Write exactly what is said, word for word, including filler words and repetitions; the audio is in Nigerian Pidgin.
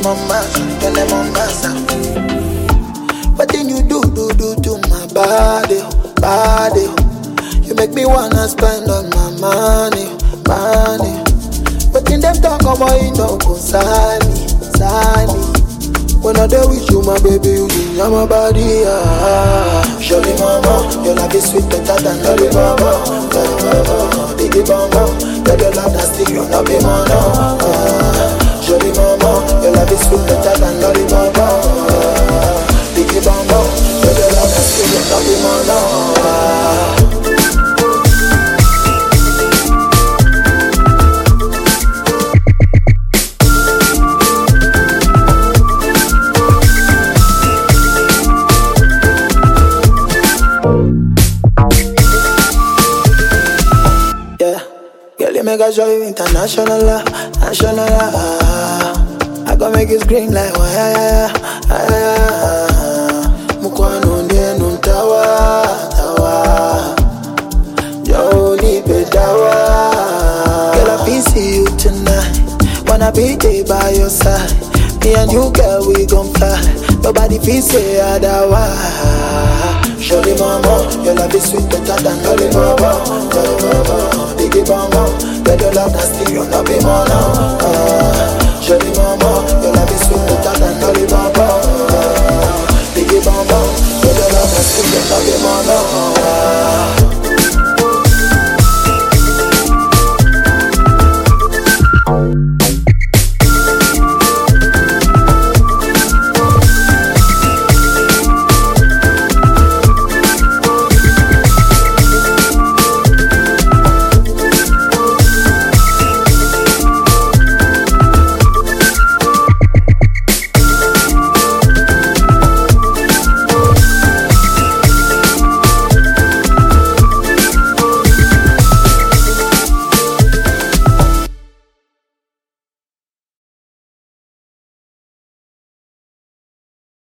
mama, tell them mama. What then you do, do, do to my body, body? You make me wanna spend all my money, money. But in them talk about you don't concern me, concern me. When I there with you, my baby, you ginger my body, ah. Surely mama, your love is sweet, better than lolly mama, mama, biggie mama. Girl, your love that's still you not be mama, ah. Surely mama, your love is sweet, better than lolly mama, biggie mama. Girl, your love that's still you not be mama, ah. Make I show you international, national. I gon' make you scream like wah yeah yeah yeah. Mukwano ndiye nuntawa tawa, Joni pedawa. Girl, I feel see you tonight. Wanna be there by your side. Me and you, girl, we gon' fly. Nobody feel say otherwise. Surely mama, your love is sweet, better than lolly mama, mama, biggie mama. Girl, your love that's still you not be more now. Surely mama, your love is sweet.